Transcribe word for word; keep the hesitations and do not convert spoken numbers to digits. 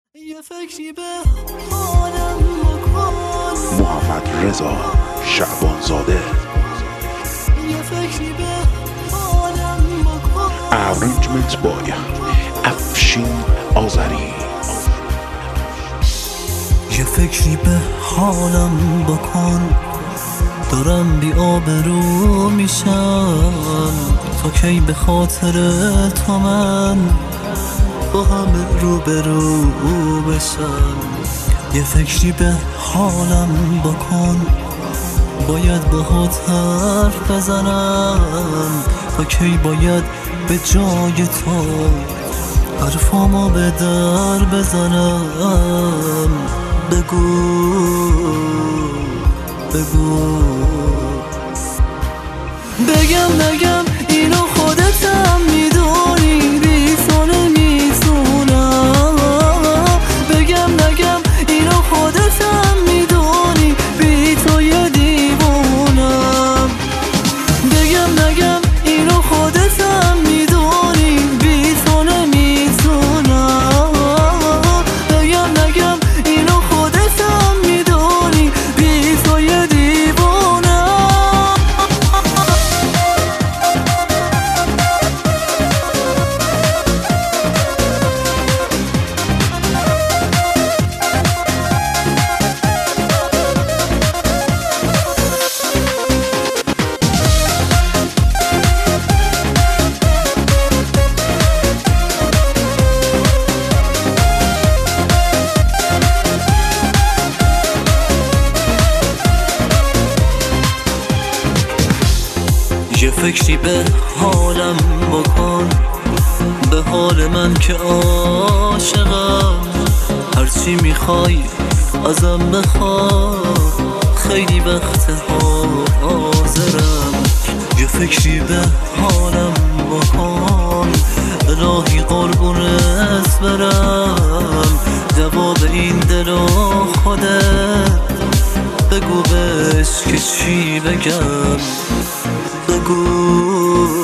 یه فکری به حالم بکن. محمد رضا شعبانزاده. یه فکری به حالم بکن. Arrangement by افشین آذری. یه فکری به حالم بکن، دارم بی آبرو میشم. تا کی به خاطر تو من با همه رو به رو بشم. یه فکری به حالم بکن، باید باهات حرف بزنم. تا کی باید به جای تو حرفامو به در بزنم. بگو بگو بگم نگم اینو خودتم میدونی، بی تو نمیتونم. بگم نگم اینو خودتم میدونی، بی تو یه دیوونم. بگم نگم اینو خودتم میدونی، بی تو نمیتونم. بگم نگم اینو خودتم میدونی، بی تو یه دیوونم. یه فکری به حالم بکن، به حال من که عاشقم. هرچی میخوای ازم بخواه، خیلی وقت حاضرم. یه فکری به حالم بکن، الهی قربونت برم. دوا به این دل و خودت، بگو بهش که چی بگم. بگو